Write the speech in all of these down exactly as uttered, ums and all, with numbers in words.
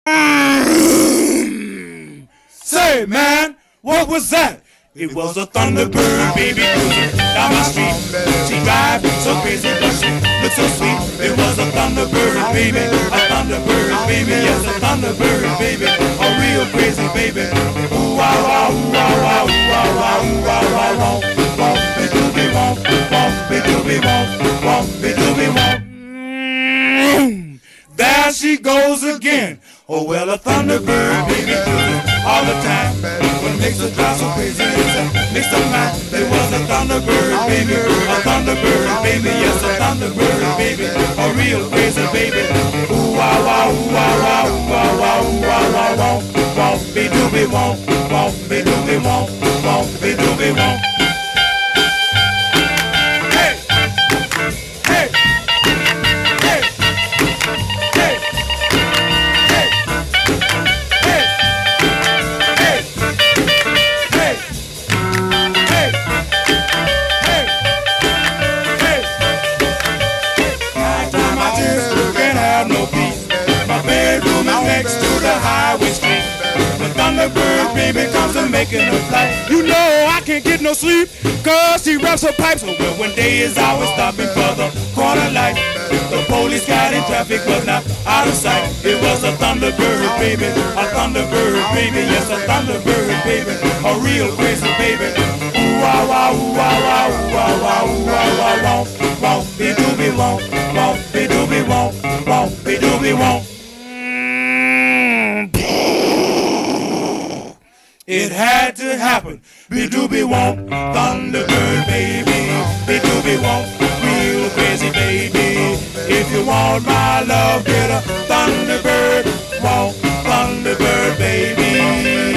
Mm. Say, man, what was that? It was a Thunderbird, baby, cruising down my street. She drive so crazy, but she looks so sweet. It was a Thunderbird, baby, a Thunderbird, baby, yes, a Thunderbird, baby, a real crazy baby. Ooh, wow, wow, ooh, wow, wow, ooh, wow, wow, ooh, wow, wow, wow. Womp, be dooby, womp, womp, be dooby, womp, womp, be dooby, womp. Mm. There she goes again. Oh, well, a Thunderbird, baby, cruising all the time. What makes her drive so crazy is a mix of mind. It was a Thunderbird, baby, a Thunderbird, baby, yes, a Thunderbird, baby, a real crazy baby. Ooh, wow, wow, ooh, wow, wow, ooh, wow, wow, ooh, wow, wow, wow. Won't be dooby, won't, won't be dooby, won't, won't be dooby, won't. Hey, hey, hey, hey. Next to the highway street, the Thunderbird baby comes and making a flight. You know I can't get no sleep, cause she raps her pipes. Oh well, when day is out, we're stopping for the corner light. The police got in traffic was not out of sight. It was a Thunderbird baby, a Thunderbird baby, yes, a Thunderbird baby, a real crazy baby. Ooh wow wow, ooh wow wow, ooh wow wow, ooh wow wow, wow, wow, be dooby wow, wow, be dooby wow, wow, be dooby wow. It had to happen. Be dooby won't, Thunderbird baby. Be dooby won't, real crazy baby. If you want my love, get a Thunderbird won't, Thunderbird baby.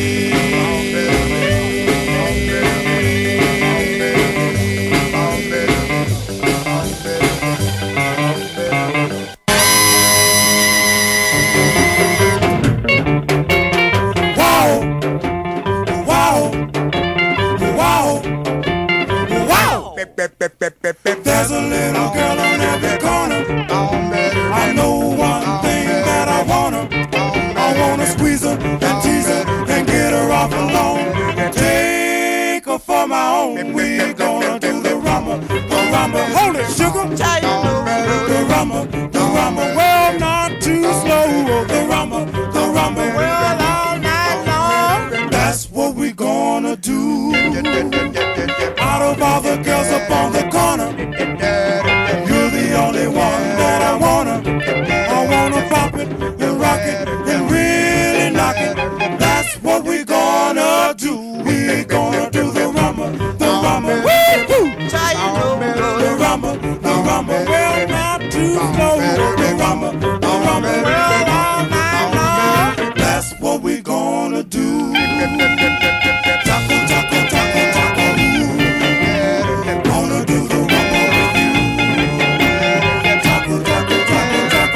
There's a little girl on every corner. I know one thing that I wanna. I wanna squeeze her and tease her and get her off alone. Take her for my own. We're gonna do the rumble, the rumble. Hold it, sugar. The rumble, the rumble. Well, not too slow. The rumble, the rumble. Well, all night long. That's what we're gonna do. Out of all the girls up on the corner, you're the only one that I wanna. I wanna pop it and rock it and really knock it. That's what we're gonna do. We're gonna do the rumble, the rumble, woo-hoo. The rumble, the rumble, well not too slow. The rumble, the rumble, well all night long. That's what we're gonna do. Taco, taco, taco, taco. Wanna do the rumble with you. Taco, taco, taco, taco.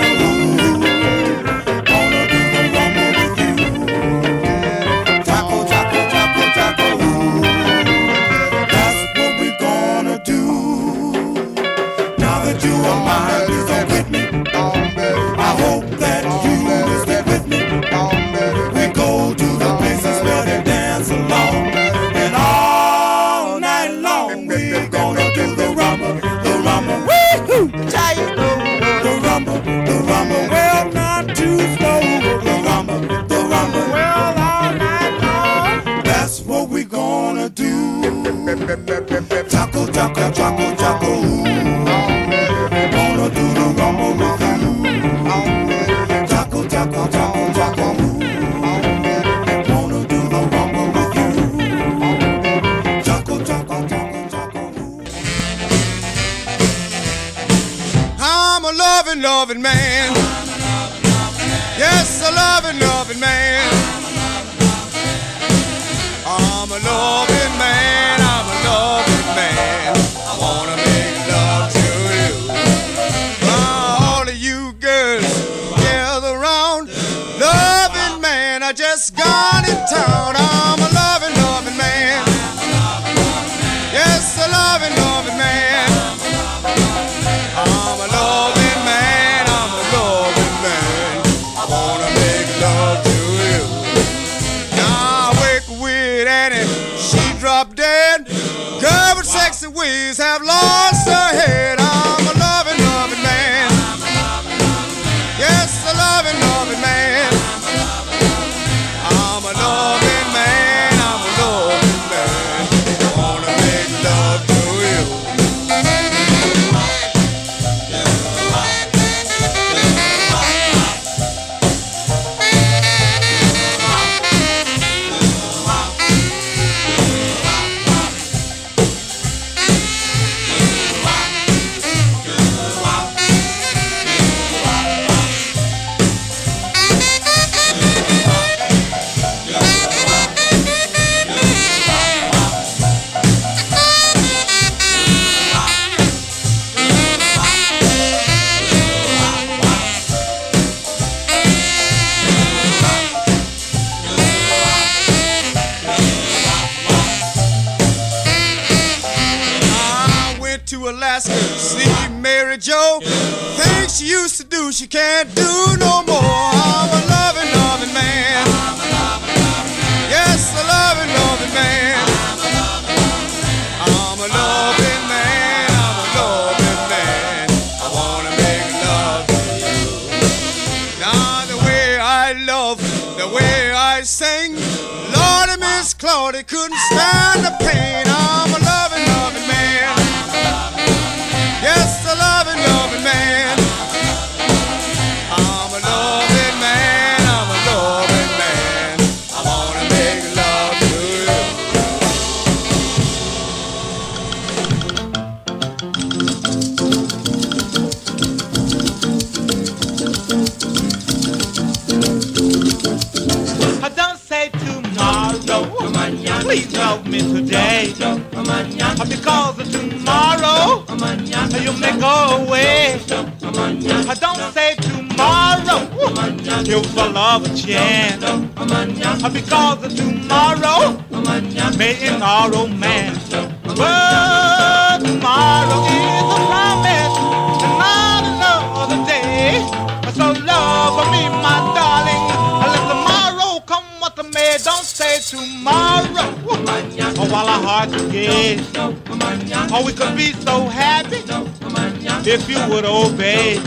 Wanna do the rumble with you. Taco, taco, taco, taco. That's what we're gonna do. Now that you are mine, please don't quit me. I hope that you will stick with me. We go to the places where they dance along, and all night long we're gonna do the rumble, the rumble, woo-hoo! The rumble, the rumble, well not too slow. The rumble, the rumble, well all night long. That's what we're gonna do. Taco, taco, taco, taco. Gonna do the rumble with you. Taco, taco, taco, taco. Gonna do the rumble with you. Taco, taco, taco, taco. I'm a loving, loving man. Yes, a loving, loving man. I'm a loving man. I'm a loving man. I wanna make love to you. All of you girls gather round. Loving man, I just got in town. I'm a loving, loving man. Yes, a loving, loving man. I'm a loving man, I'm a loving man. I wanna make love to you. Now I wake with Annie, she dropped dead. Girl with sexy ways have lost her head. I'm a loving, loving man. Yes, a loving, loving man. I'm a loving man. I'm a loving man. I wanna make love to you. Alaska, see Mary Jo. Things she used to do, she can't do no more. I'm a loving, loving man. Yes, a loving, loving man. I'm a loving man. I'm a loving man. I wanna make love to you. Now the way I love, the way I sing, Lord and Miss Claudia couldn't stand the pain. I'm a loving, loving man. Yes, a loving, loving man. I'm a loving man. I'm a loving man. I wanna make love to you. I don't say tomorrow. Please love me today. Because of tomorrow, you may go away. I don't say tomorrow, give the love a chance. Because of tomorrow, may in our romance. But tomorrow is a promise, and not another day. So love me, my darling. Let tomorrow come what the may. Don't say tomorrow, or while our hearts together. Oh, we could be so happy if you would obey.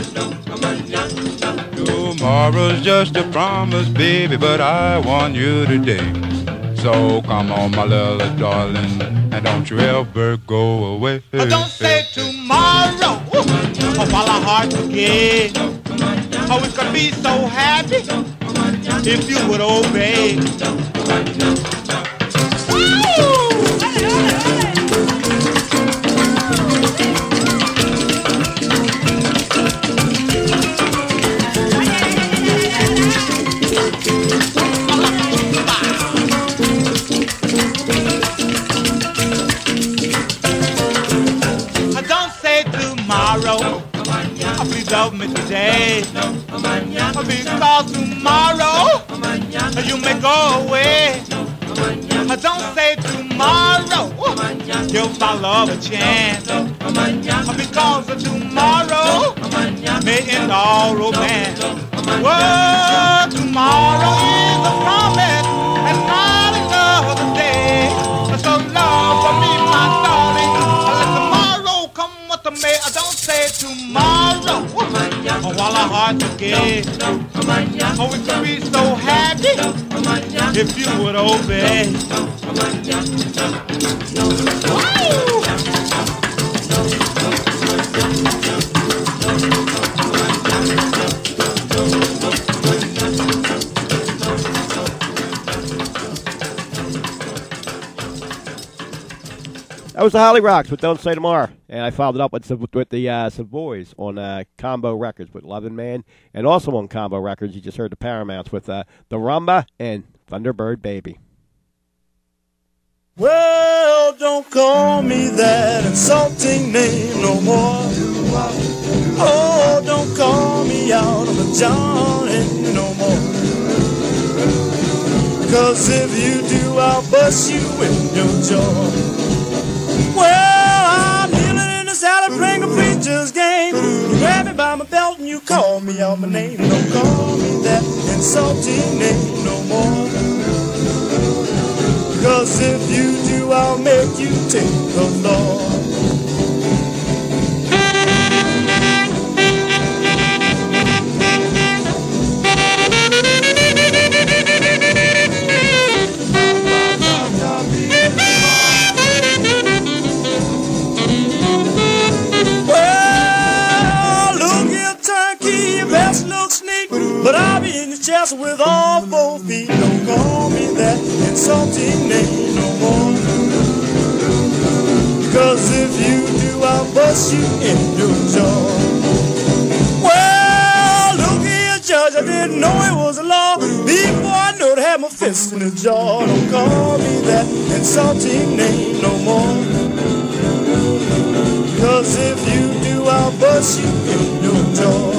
Tomorrow's just a promise, baby, but I want you today. So come on, my little darling, and don't you ever go away. Oh, don't say tomorrow, oh, while our hearts together. Oh, we could be so happy if you would obey. Please love me today. Because tomorrow you may go away. Don't say tomorrow, give my love a chance. Because of tomorrow may end all romance. Well, tomorrow is a promise and not another day. So love for me, my darling. Let tomorrow come what the may. I don't say tomorrow, oh, while our hearts are gay. Oh, we could be so happy if you would obey. That was the Holly Rocks with Don't Say Tomorrow. And I followed it up with, some, with the uh, Savoys on uh, Combo Records with Lovin' Man. And also on Combo Records, you just heard the Paramounts with uh, The Rumba and Thunderbird Baby. Well, don't call me that insulting name no more. Oh, don't call me out of the Johnny no more. Cause if you do, I'll bust you in your jaw. Well, I'm kneeling in the salad, playing a preacher's game. Grab me by by my belt and you call me out my name. Don't call me that insulting name no more. Cause if you do, I'll make you take the law. But I'll be in the chest with all four feet. Don't call me that insulting name no more. Cause if you do, I'll bust you in your jaw. Well, look here, Judge, I didn't know it was a law. Before I know to have my fist in the jaw. Don't call me that insulting name no more. Cause if you do, I'll bust you in your jaw.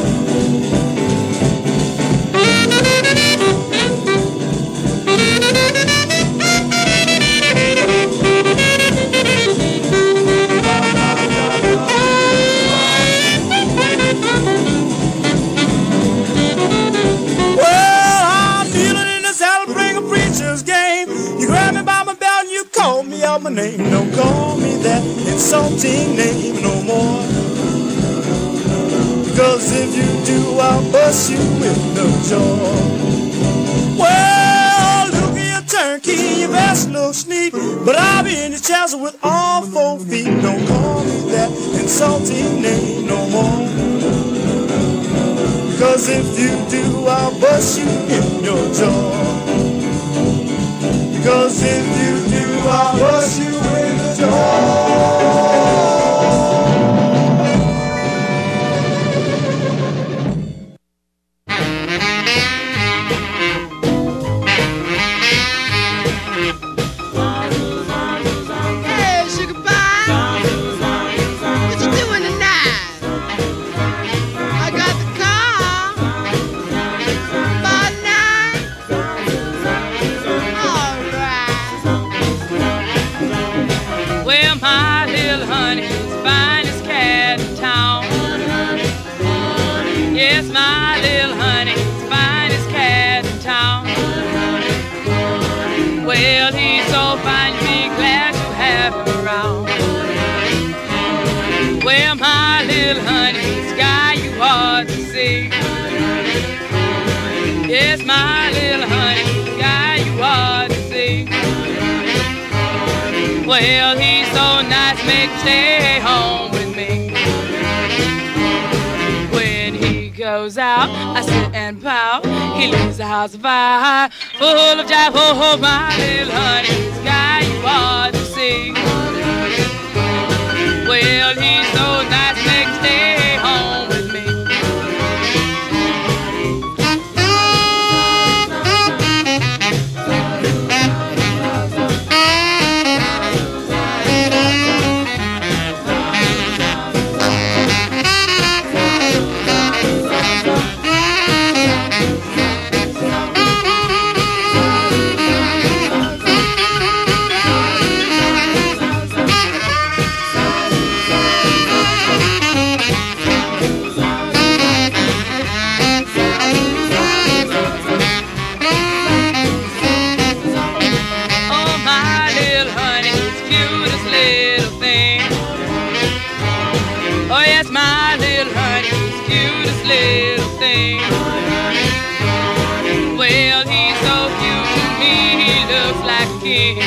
Call me out my name, don't call me that insulting name no more. Cause if you do, I'll bust you in the jaw. Well, look at your turnkey, your vest looks neat, but I'll be in the chassis with all four feet. Don't call me that insulting name no more. Cause if you do, I'll bust you in your jaw. Cause if you do, I'll bust you in the jaw. Hey, sugar pie, what you doing tonight? I got the car by nine. All right. Well, my little honey is finest cat in town. Yes, my little honey is finest cat in town. Well, he's so fine, you'll be glad to have him around. Well, my little honey is the guy you ought to see. Yes, my little honey is the guy you ought to see. Well, he's so nice, make him stay home with me. When he goes out, I sit and pout. He leaves the house of fire, full of jive. Oh, my little honey, this guy you ought to see. Well, he's so nice, make him stay home with me. Oh, my little honey, it's the cutest little thing. Oh, yes, my little honey, it's the cutest little thing. Well, he's so cute to me, he looks like a king.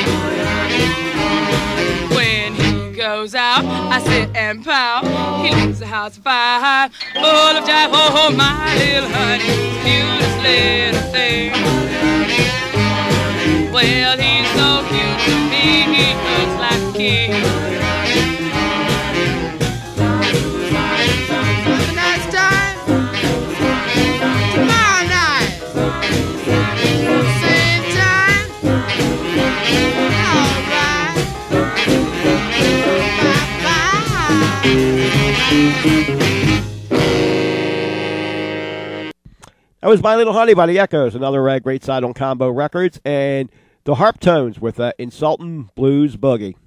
When he goes out, I sit and pout. He leaves the house of fire, full of jive. Oh, my little honey, it's the cutest little thing. Well, he's so cute to me, he looks like a king. Next time, tomorrow night, same time. All right. Bye-bye. That was My Little Honey by the Echoes, another uh, great side on Combo Records, and the Harp Tones with uh, Insultin' Blues Boogie.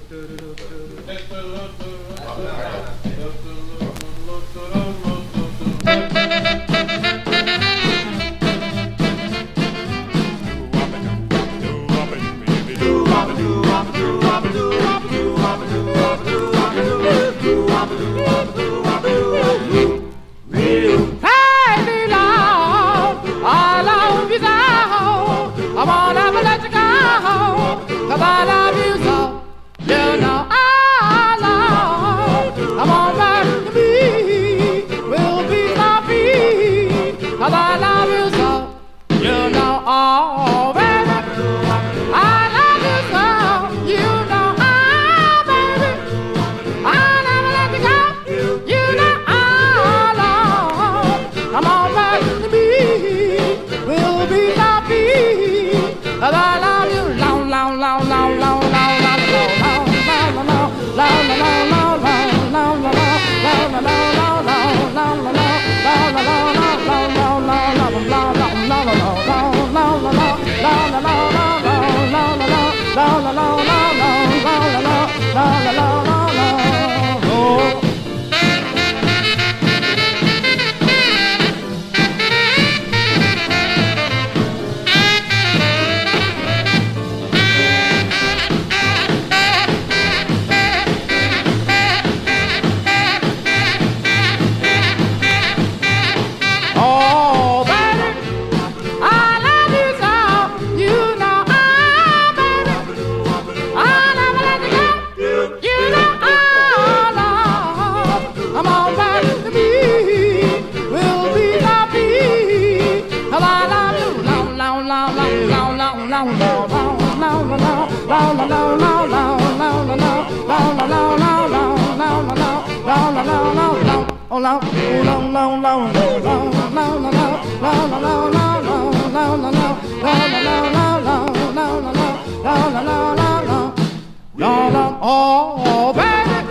Oh, baby,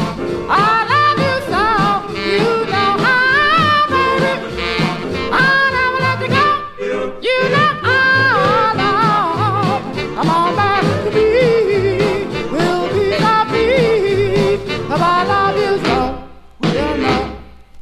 I love you so. You know I, baby, I never let you go. You know I love. Come on back to me. We'll be happy. 'Cause I love you so. You know.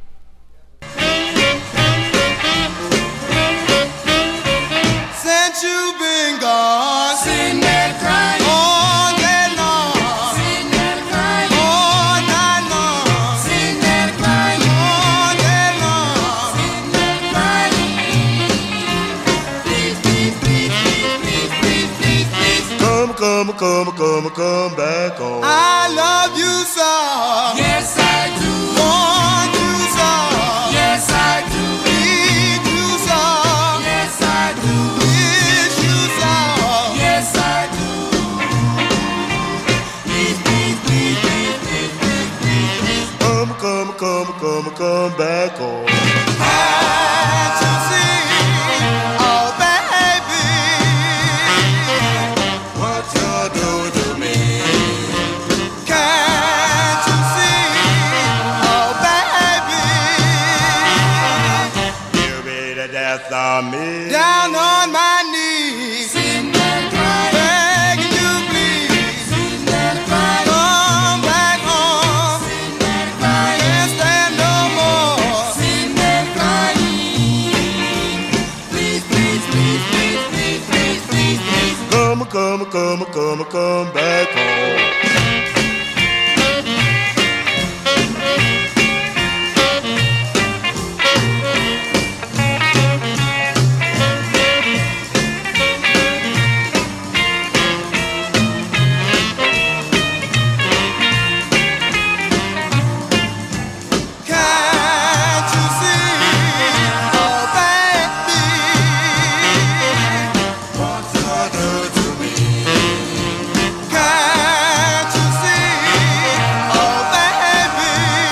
Since you've been gone, sitting there crying all day long, sitting there crying all night long, sitting there crying all day long, sitting there crying. Please, please, please, please, please, please, please, please, come, come, come, come, come back home. I love you so. Yes, I do. Want you so. Yes, I do. Need you so. Yes, I do. Wish you so. Yes, I do. Please, please, please, please, please, please, please, please. Come, come, come, come, come back home. Can't you see, oh baby, what you're doing to me? Can't you see, oh baby, you'll be the death of me. Down on my knees, sitting there crying, begging you please, sitting there crying, come back home, sitting there crying, can't stand no more, sitting there crying. Please, please, please, please, please, please, please, please, come, come, come, come, come back home. Can't you see, oh baby, what you're doing to me? Can't you see, oh baby,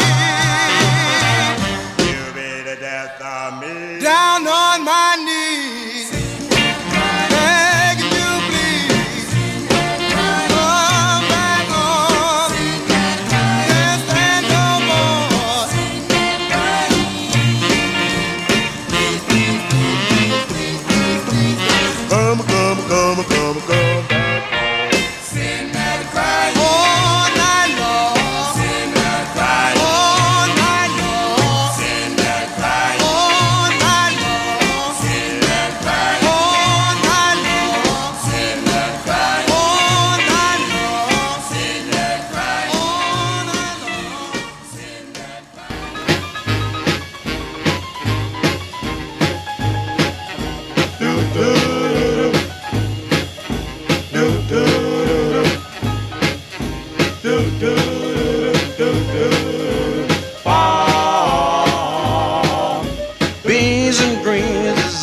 you'll be the death of me. Down on my knees, begging you please, come back home, can't stand no more. Come, come, come, come, come back home. Sitting there crying all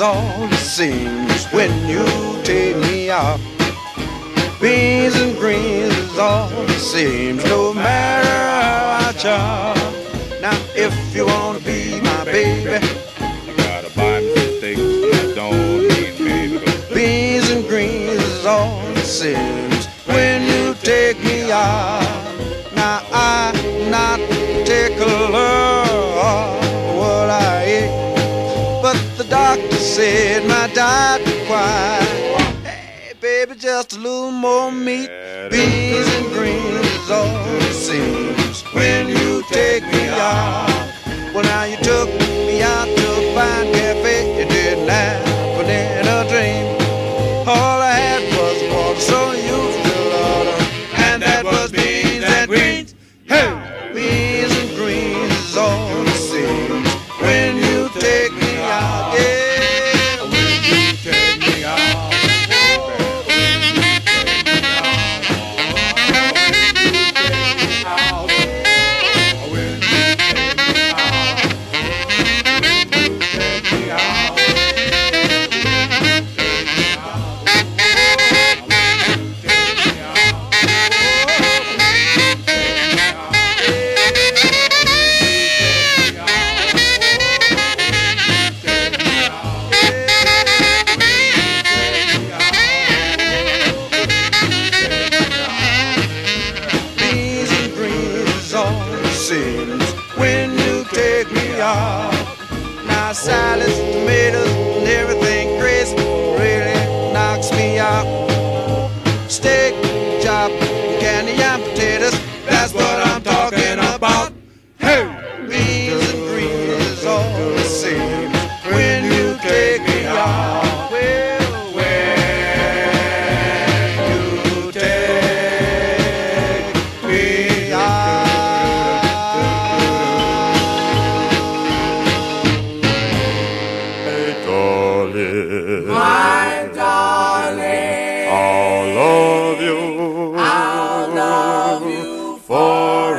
all it seems when you take me out. Beans and greens is all it seems, no matter how I try. Now if you wanna be my baby, you gotta buy me some steaks, that don't mean baby. Beans and greens is all it seems when you take me out. Now I'm not particular what I eat, but the doctor said my diet required, hey baby, just a little more meat. Beans and greens is all it seems when you take me out. Well now you took me out to a fine cafe, you didn't have in a dream. All I had was water, so you still order, and that was beans and greens. Hey, beans and greens is all it seems when you take me out. Yeah, when you take me out. Salads, tomatoes, and everything crisp really knocks me out. Steak, chop, candy and potatoes, that's what I'm talking about. Hey, beans and greens is all the same when you take me out. Well, when you take me out. My darling, I'll love you, I'll love you for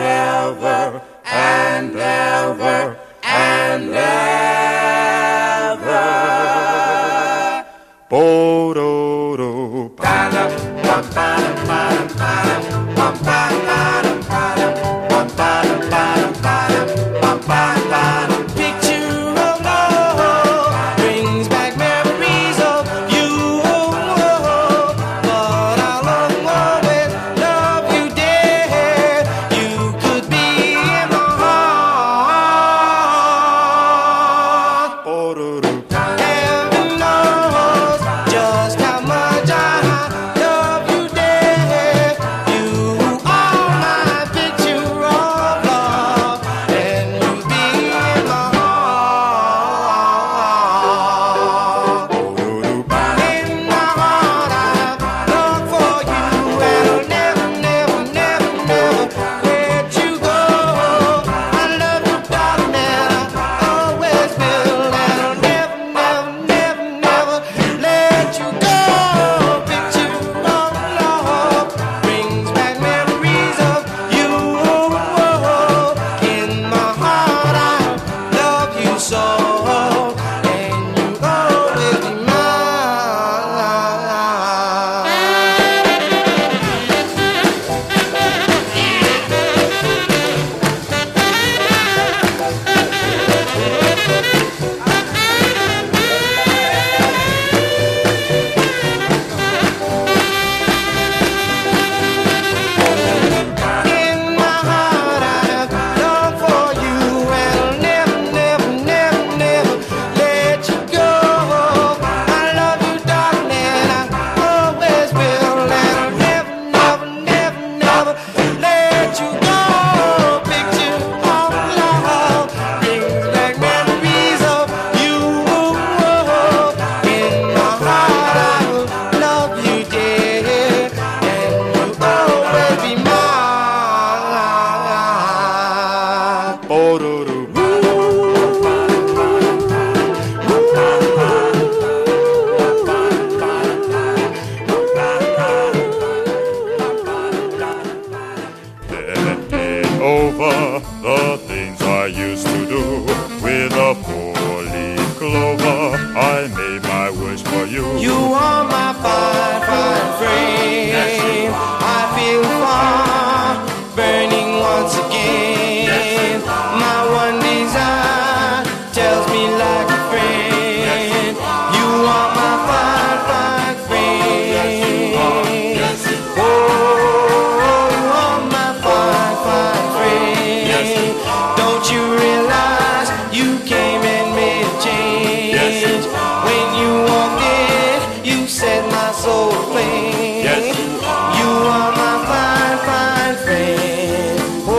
thing. Yes, you are. You are my fine, fine friend. Oh,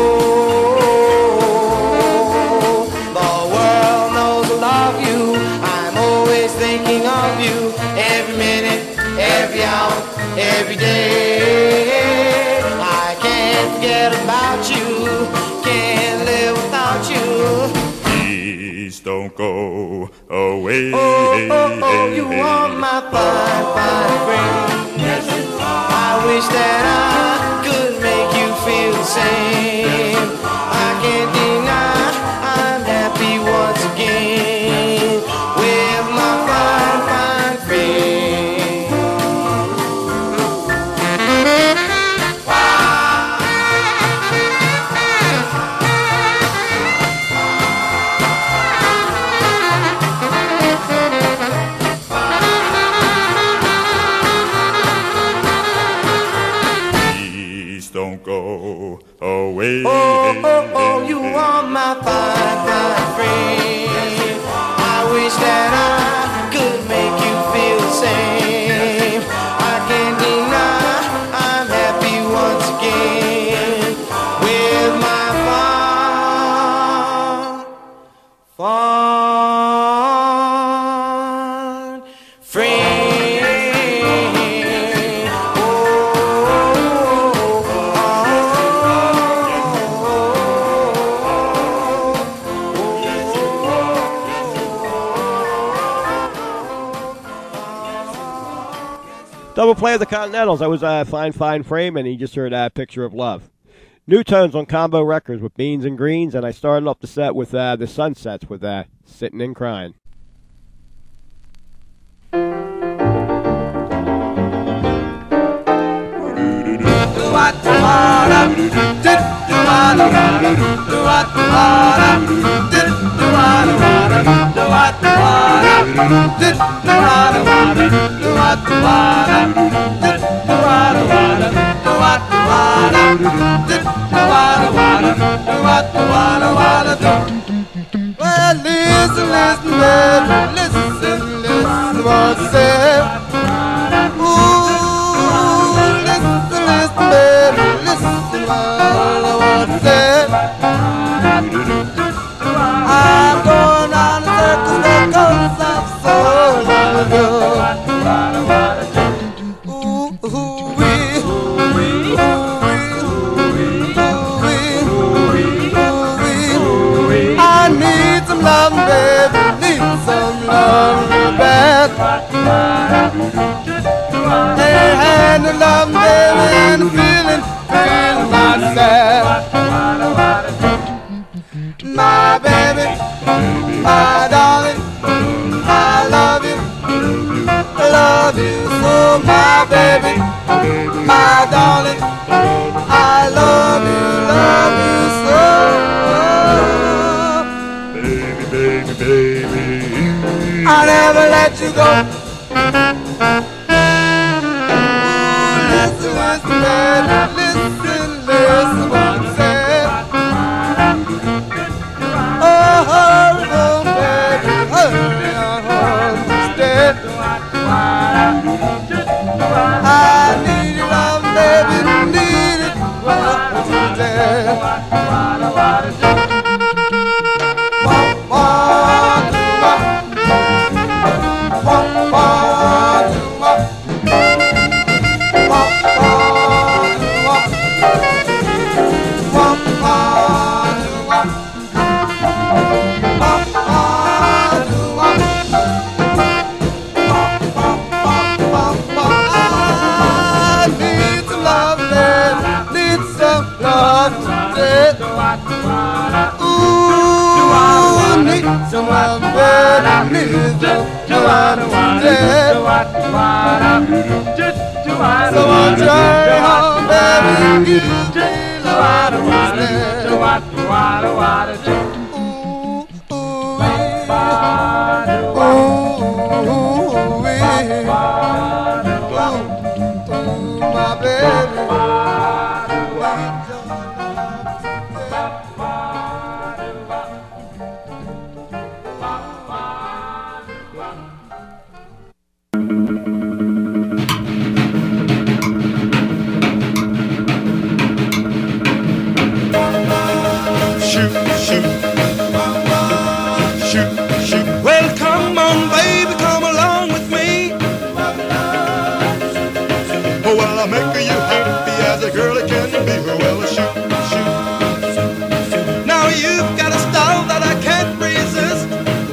the world knows I love you. I'm always thinking of you. Every minute, every hour, every day. I can't forget about you. Can't live without you. Please don't go away. Oh, oh, oh, you are my fine, fine friend. Yes, you are. I wish that I could make you feel the same. I can't deny I'm happy once again with my fine, fine friend. Don't go away. Oh, oh, oh, you are my fine, fine friend. I wish that I could make you feel the same. I can't deny I'm happy once again with my fine, fine friend. Double play of the Continentals. That was a uh, fine, fine frame, and he just heard a uh, Picture of Love. New Tones on Combo Records with Beans and Greens, and I started off the set with uh, the Sunsets with uh, Sitting and Crying. Well, listen, listen, baby, listen, listen what I said. Ooh, listen, listen, baby, listen what I said. I'm going on a circus because I'm so long ago. Ooh, ooh, wee, ooh, wee, I need some love, baby, need some love real bad. Ain't had no love, baby, and I'm feeling, feeling mighty sad. My baby, my darling, I love you, I love you so, my baby, my darling, I love you, love you so. Baby, baby, baby, I'll never let you go. Ooh, listen, listen, baby, listen, listen what I said. Oh, hurry on, baby, hurry on, instead. I need your love, baby, need it, what you said. Some love, but I need some love today. So I'll try home, baby, you feel what I want. Ooh, ooh, ooh, ooh, my baby. Oh, well, I'll make you happy as a girl can be. Well, shoot, shoot. Now you've got a style that I can't resist.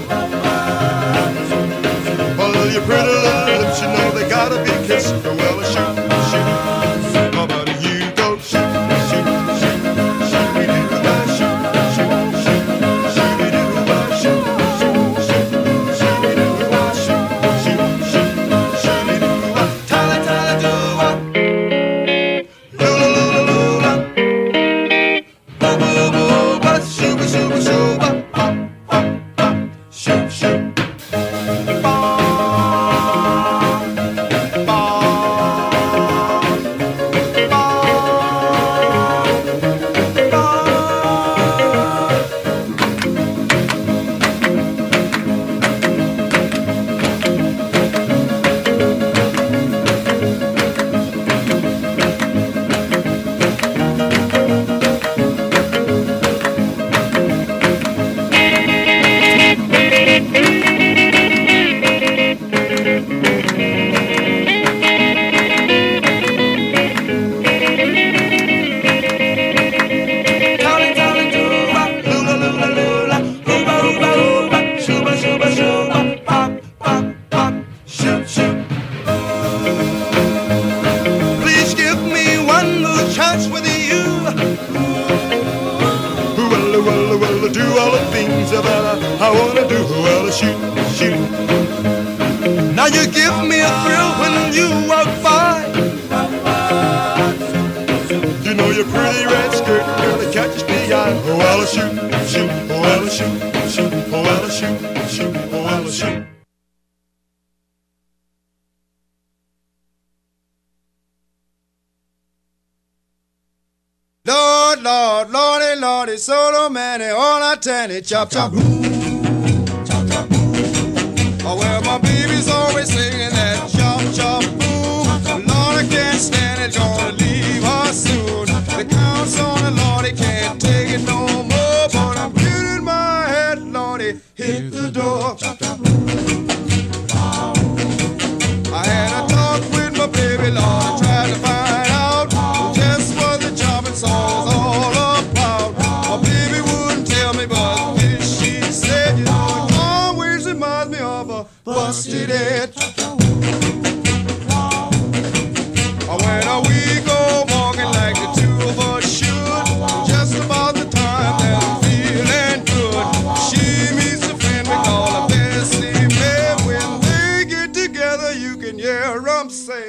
Well, your pretty little lips, you know they gotta be kissed. Well, shoot, shoot. How about you go shoot, shoot, shoot, shoot me do that, shoot, shoot, shoot, shoot me do that, shoot, shoot, shoot, shoot me do that, shoot, shoot, shoot, shoot me do that. Tally, tally, do what? Lula, lula, lula. Boo, boo, boo, but shoot, shoot, shoot, but pop, pop, pop, shoot, shoot. Now you give me a thrill when you walk by. You know your pretty red skirt really catches the eye. Oh, well, shoot, shoot, oh, well, shoot, shoot, oh, well, shoot, shoot, oh, well, shoot. Lord, Lord, Lordy, Lordy, solo man, all I tell it, chop, chop, chop, chop. Oh, well, my baby's always singing that chop, chop, boom. Lord, I can't stand it, gonna leave her soon. The count's on the Lord, he can't take it no more. But I'm getting my head, Lordy, hit the door. I had a talk with my baby, Lord, tried to find out just what the chopping song was all about. My baby wouldn't tell me, but this she said, you know, it always reminds me of a busted head. When we go walking like the two of us should, just about the time that I'm feeling good. She meets a friend we call a Bessie May. When they get together, you can hear them say.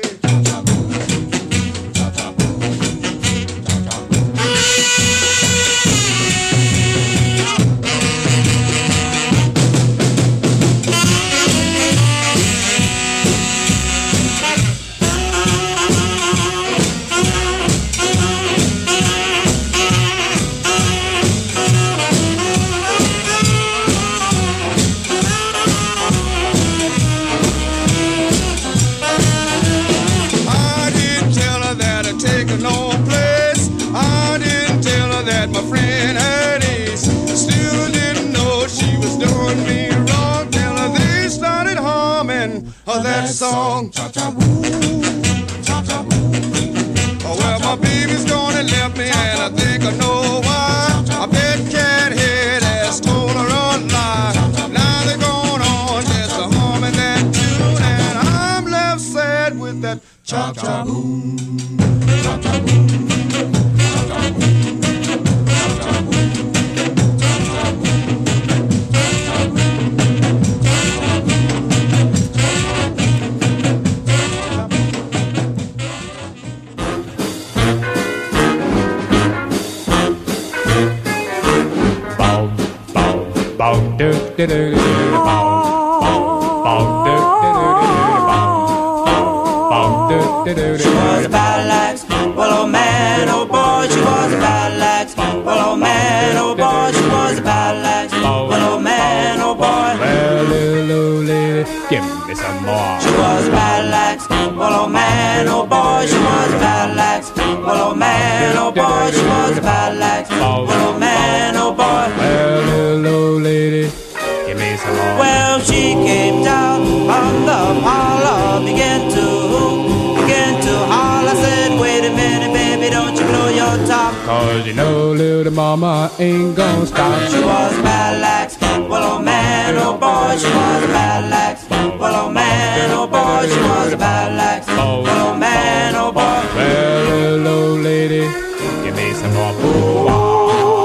My friend had ace, still didn't know she was doing me wrong. Till they started humming oh, that song. Oh, well, my baby's gonna left me, and I think I know why. I bet Cat Head has told her a lie. Now they're going on just a humming that tune, and I'm left sad with that chop chop boom, chop chop boom. She was bad lax, well, oh man, oh boy, she was a bad lax. Well, oh man, oh boy, she was a bad lax. Well, oh man, oh boy, well, little lady, give me some more. She was a bad lax. Well, oh man, oh boy, she was a bad lax. Well, oh man, oh boy, she was a bad lax. Well, oh man, oh boy, well, little lady, give me some more. Well, she came down on the parlor, began to, began to holler. Cause you know little mama ain't gonna stop. She was bad like skin. Well, oh man, oh boy, she was bad like skin. Well, oh man, oh boy, she was bad like skin. Well, oh man, oh boy. Well, little old lady, give me some more boo-wah.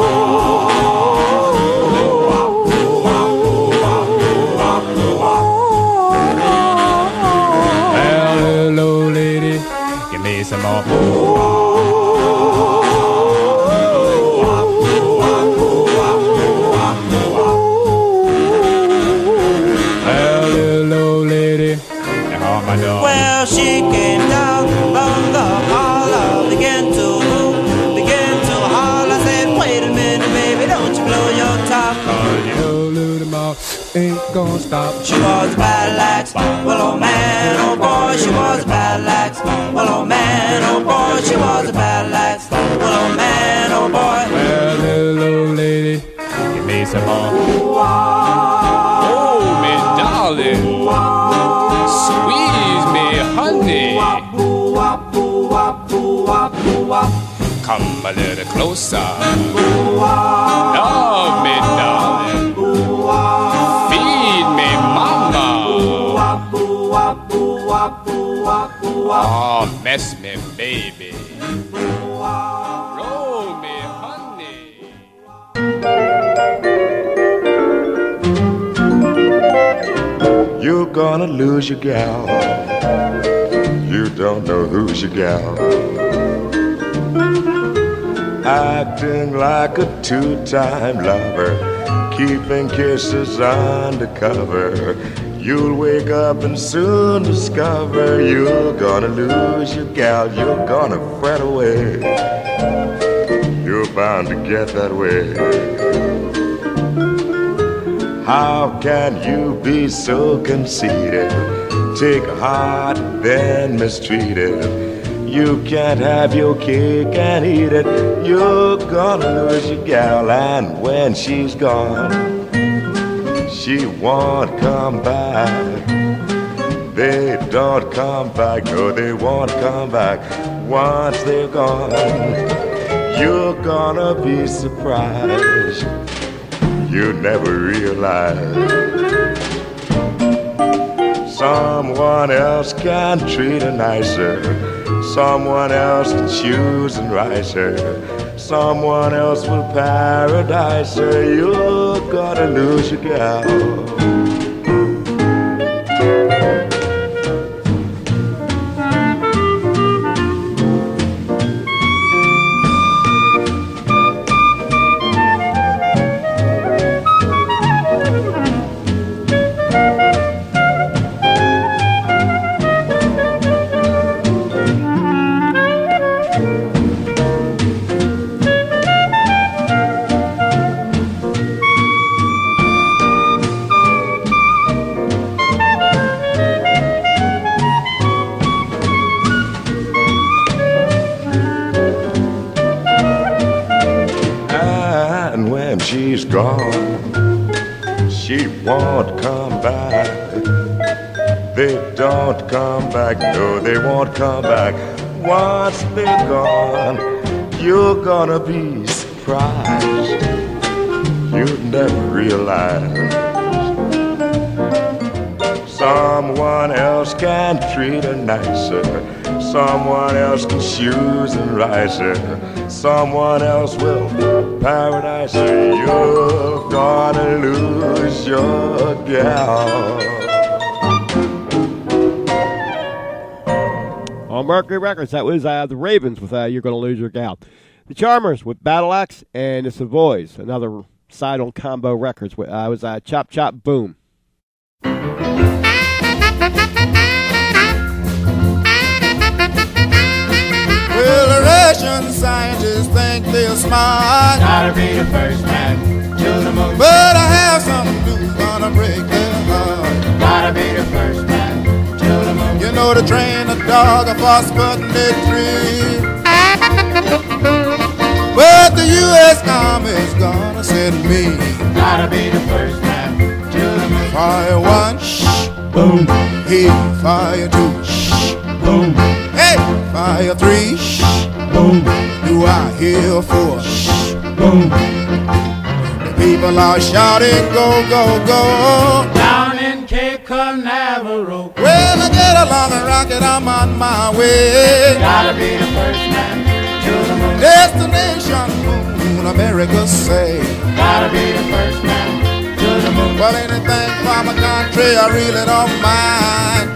Well, little old lady, give me some more boo-wah. Well, she came down from the parlor, began to began to holler. I said, wait a minute, baby, don't you blow your top. Cause you know little mama ain't gonna stop. She was bad like spot. Well, oh man, oh boy, she was bad like spot. Well, oh man, oh boy, she was bad like spot. Well, oh man, oh boy. Well, little old lady, give me some more. Oh, me darling, squeeze me, honey. Come a little closer. Love me, darling. Feed me, mama. Oh, mess me, baby. Roll me, honey. You're gonna lose your gal. You don't know who's your gal. Acting like a two-time lover, keeping kisses undercover. You'll wake up and soon discover you're gonna lose your gal. You're gonna fret away. You're bound to get that way. How can you be so conceited? Take a heart, then mistreat it. You can't have your cake and eat it. You're gonna lose your gal, and when she's gone, she won't come back. They don't come back, no, they won't come back. Once they're gone, you're gonna be surprised. You never realize someone else can treat her nicer. Someone else can choose and rise her. Someone else will paradise her. You're gonna lose your gal. She's gone, she won't come back. They don't come back, no, they won't come back. Once they're gone, you're gonna be surprised. You'd never realize someone else can treat her nicer. Someone else can choose and rise her. Someone else will paradise her. You're gonna lose your gal. On Mercury Records, that was uh, the Ravens with uh, You're Gonna Lose Your Gal. The Charmers with Battle Axe and the Savoys, another side on Combo Records. With, uh, was uh, Chop Chop Boom. Well, the Russian scientists think they're smart. Gotta be the first man to the moon. But I have something new, gonna break their heart. Gotta be the first man to the moon. You know to train a dog for Sputnik three. But the U S Army's gonna send me. Gotta be the first man to the moon. Fire one, shh, boom. Hey, fire two, shh, boom. Hey, fire three, shh, boom. Do I hear for shh, boom? The people are shouting, go, go, go. Down in Cape Canaveral. Well, I get along and rock it, I'm on my way. Gotta be the first man to the moon. Destination moon, America say. Gotta be the first man to the moon. Well, anything from a country I really don't mind.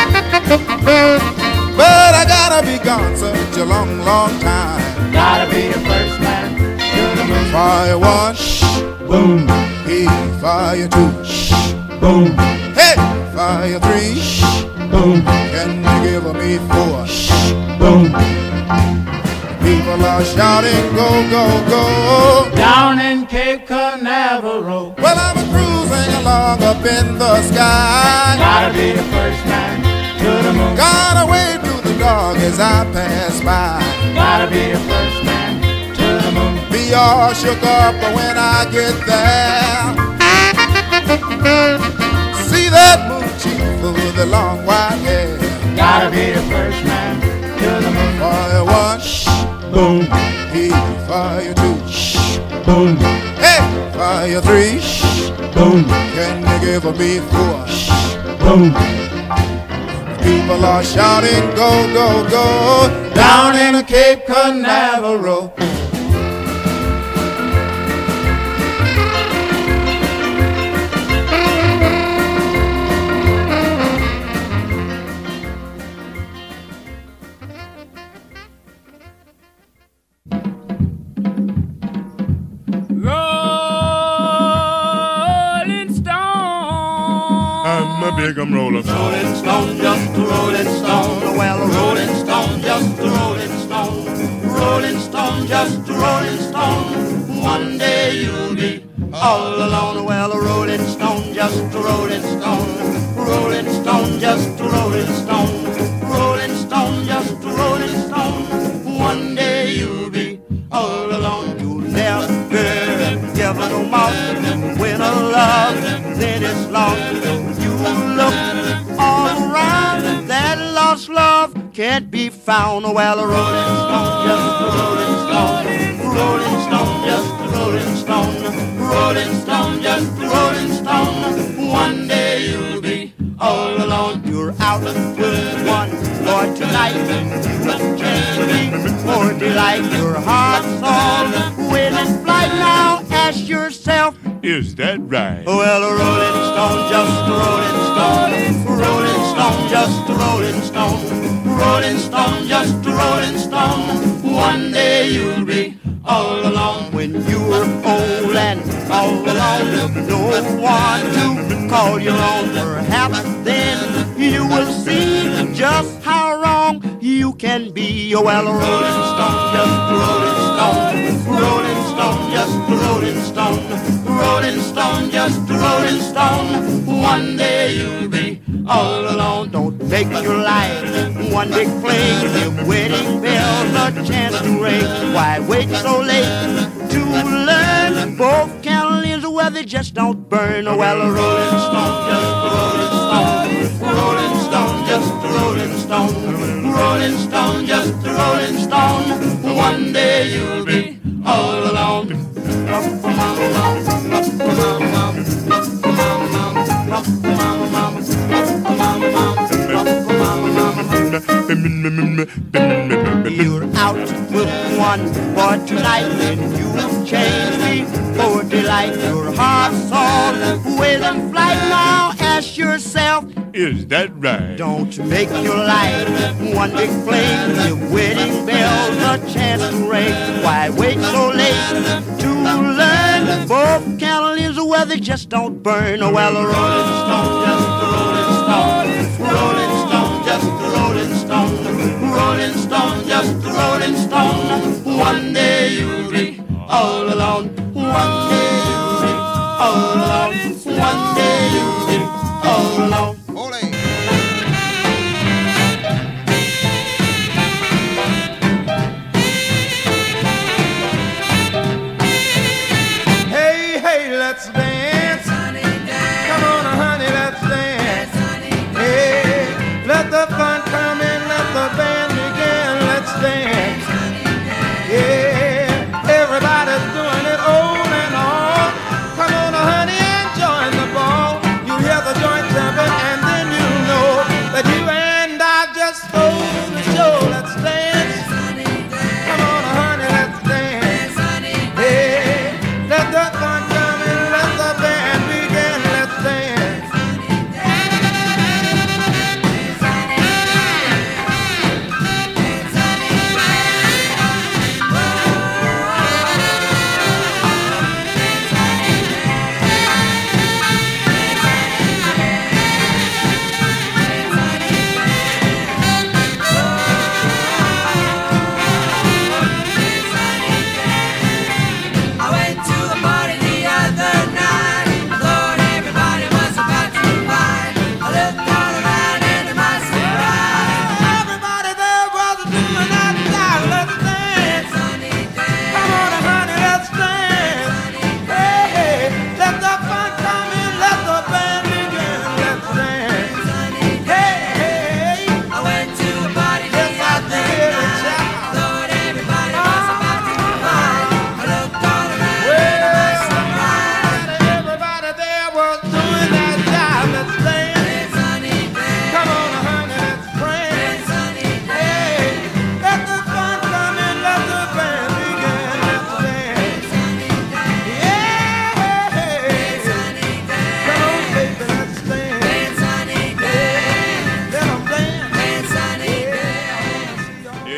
But I gotta be gone such a long, long time. Gotta be the first man to the moon. Fire one, shh, boom. Hey, fire two, shh, boom. Hey, fire three, shh, boom. Can you give me four, shh, boom. People are shouting, go, go, go. Down in Cape Canaveral. Well, I'm cruising along up in the sky. Gotta be the first man to the moon. Gotta wave to the dog as I pass by. Gotta be the first man to the moon. Be all shook up when I get there. See that moon chief with the long white hair. Gotta be the first man to the moon. Fire one, shh, boom. Hey, fire two, shh, boom. Hey, fire three, shh, boom. Can you give me four, shh, boom. People are shouting, go, go, go. Down in the Cape Canaveral. I'm a big um roller. Rolling Stone, just a Rolling Stone. Well, a Rolling Stone, just a Rolling Stone. Rolling Stone, just a Rolling Stone. One day you'll be all alone. Well, a Rolling Stone, just a Rolling Stone. Rolling Stone, just a Rolling Stone. Rolling Stone, just a Rolling Stone. One day you'll be all alone. You'll never give no more. When a love, then it's lost. Look all around, that lost love can't be found. Well, a Rolling Stone, just a Rolling Stone. Rolling Stone, just a Rolling Stone. Rolling Stone, just a Rolling Stone. One day you'll be all alone. You're out with one for tonight. You can't be for delight. Your heart's all within flight. Now ask yourself, is that right? well, a Rolling Stone, just a Rolling Stone. Rolling Stone, just a Rolling Stone. Rolling Stone, just a Rolling Stone. One day you'll be all alone. When you're old and all alone, no one to call your own. Perhaps then you will see just how wrong you can be. Oh, well, a Rolling Stone, just a Rolling Stone. Rolling Stone, just a Rolling Stone. Rolling Stone, just a Rolling Stone. One day you'll be all alone. Don't make your life one big fling. Give wedding bells a chance to ring. Why wait so late to learn? Both candles where they just don't burn. Oh, well, a Rolling Stone, just a Rolling Stone. Rolling Stone, just a Rolling Stone. Rolling Stone, just a Rolling Stone. One day you'll be all alone. You're out with one for tonight, and you change me for delight. Your heart's all with a flight. Now ask yourself, is that right? don't make your life one big flame. Give wedding bells a chance to ring. Why wait so late to learn? Both candles where they just don't burn. Oh, well, a Rolling Stone, just a Rolling Stone. Rolling Stone, just a Rolling Stone. Rolling Stone, just a Rolling Stone. One day you'll be all alone. One day you'll be all alone. One day you'll be all alone. Hey, hey, let's dance. Come on, honey, let's dance.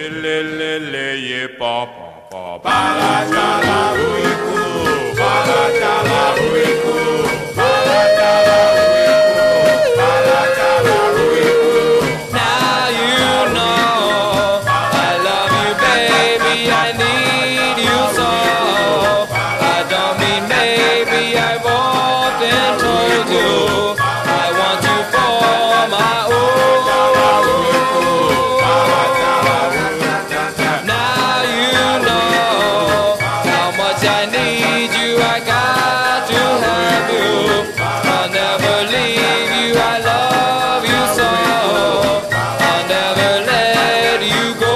le le le ye pa pa pa ba la cha la ui ku ba la cha la ui ku ba la cha la ui ku ba la cha la ui ku. Now you know I love you, baby. I need you so. I don't mean maybe I want and told you. I want you for my own. Now you know how much I need you. I got to have you. I'll never leave you. I love you so. I'll never let you go.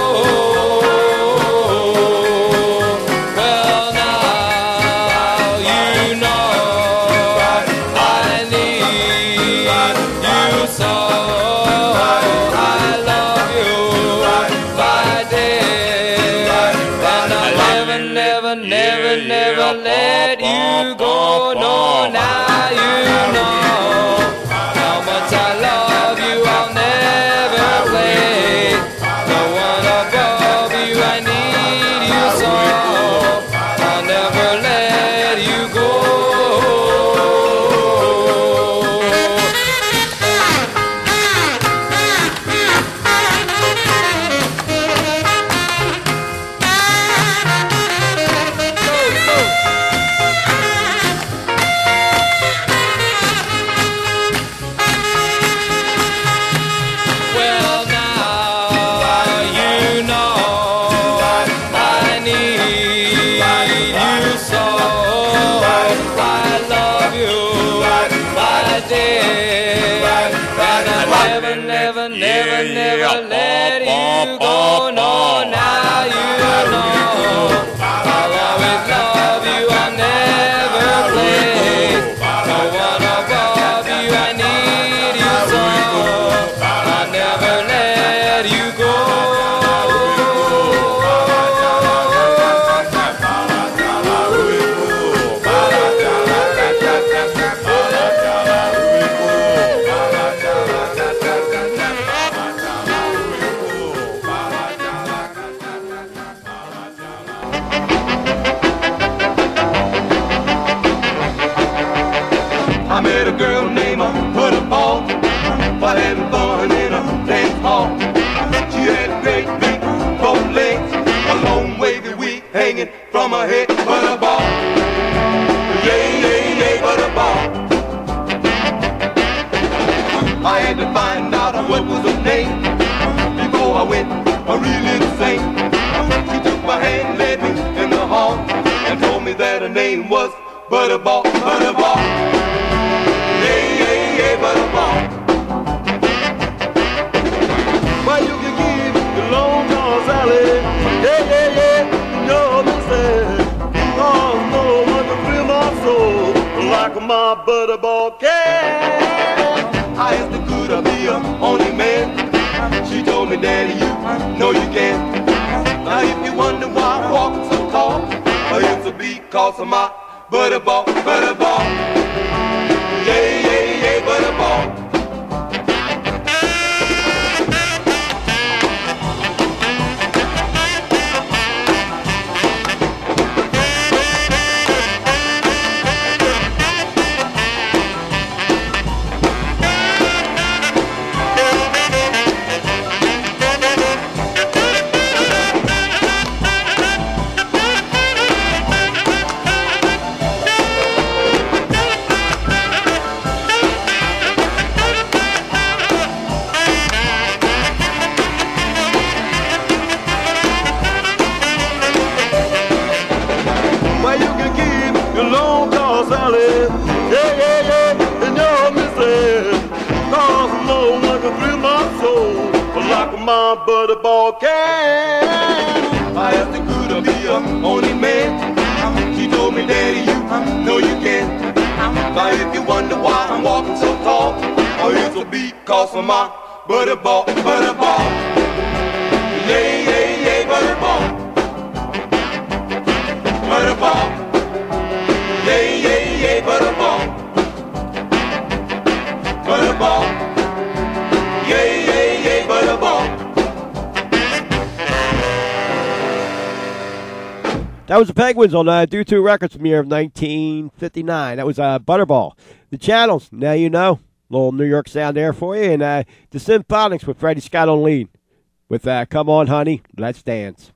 Well, now you know I need you so. I love you, my dear, and I'll never, never, never, never let you go. No, now you know how much I love you. I'll never play no one above you. I need you so. I'll never let you go. Well, now you know I need you so. I love you, my dear, and I'll never, never, never, never let you go. No, now you know I'll always love you. I'll never play no one above you. I need you so. I'll never let you go. I met a girl named Butterball while having fun in a dance hall. She had great big bow legs, a long wavy wig hanging from her head. Butterball, yeah, yeah, yeah, Butterball. I had to find out what was her name before I went a real insane. She took my hand, led me in the hall, and told me that her name was Butterball, Butterball. Yeah, yeah, yeah, Butterball. Well, you can keep the long John Sally. Yeah, yeah, yeah, you know me say. Cause no one can feel my soul like my Butterball can. I asked her, could I be a only man? She told me, Daddy, you know you can. Now if you wonder why I'm walking so tall, well, it's a because of my Butterball, Butterball. Yeah, yeah, yeah, Butterball. My Butterball can. I asked her, could I be a only man? She told me, Daddy, you know you can. Now if you wonder why I'm walking so tall, oh, it's because of my Butterball, Butterball. Yeah, yeah, yeah, Butterball. Butterball. Yeah, yeah, yeah, Butterball. Butterball. Yeah, yeah, yeah, Butterball. That was the Penguins on uh, Do two Records from the year of nineteen fifty-nine. That was uh, Butterball. The Channels, Now You Know. Little New York sound there for you. And uh, the Symphonics with Freddie Scott on lead. With uh, Come On Honey, Let's Dance.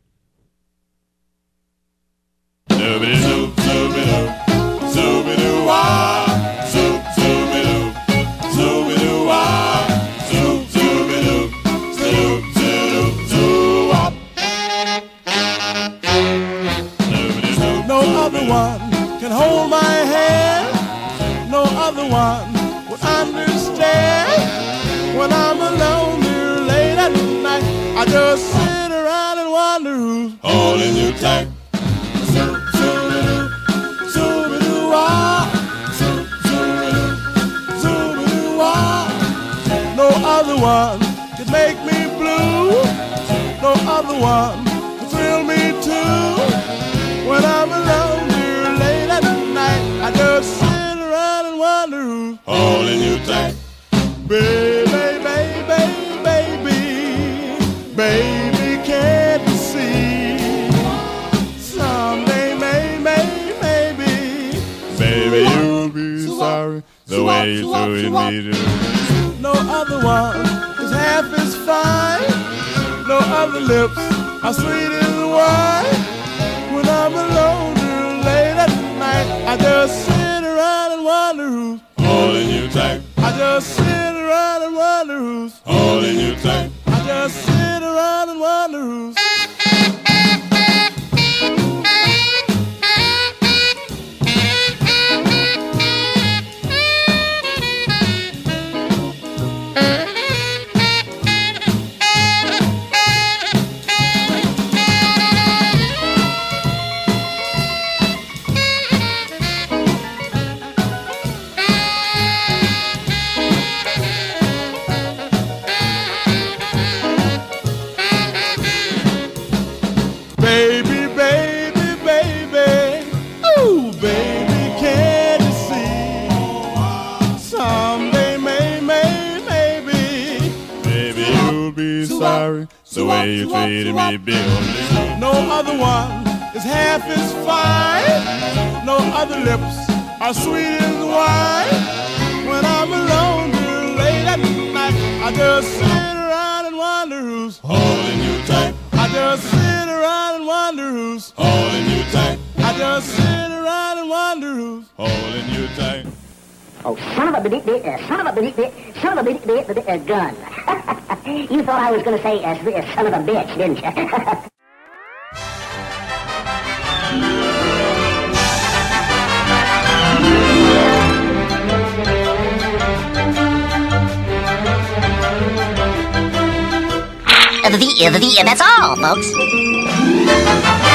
Zoobie-doo, zoobie-doo, zoobie-doo-wah, zoop, zoobie-doo, zoobie-doo-wah, zoop, zoobie-doo, zoop, zoop, zoop-wah. No other one can hold my hand. No other one would understand. When I'm alone here late at night, I just sit around and wonder who's holding you tight. No other one could make me blue. No other one could thrill me too. When I'm alone here late at night, I just sit around and wonder who's holding you tight. Baby, baby, baby, baby, can't you see? Someday, may, may, maybe, baby, you'll be sorry the way you treated me too. No other one is half as fine. No other lips are sweet as wine. When I'm alone here late at night, I just sit around and wonder who's holding you tight. I just sit around and wonder who's holding you tight. I just sit around and wonder who's. The way you treated me, Bill. No other one is half as fine. No other lips are sweet as wine. When I'm alone here late at night, I just sit around and wonder who's holding you tight. I just sit around and wonder who's holding you tight. I just sit around and wonder who's holding you tight. Oh, son of a bit, bit, uh, son of a bit, bit, son of a bit, bit, bit, uh, gun. You thought I was going to say, uh, uh, son of a bitch, didn't you? The, the, that's all, folks.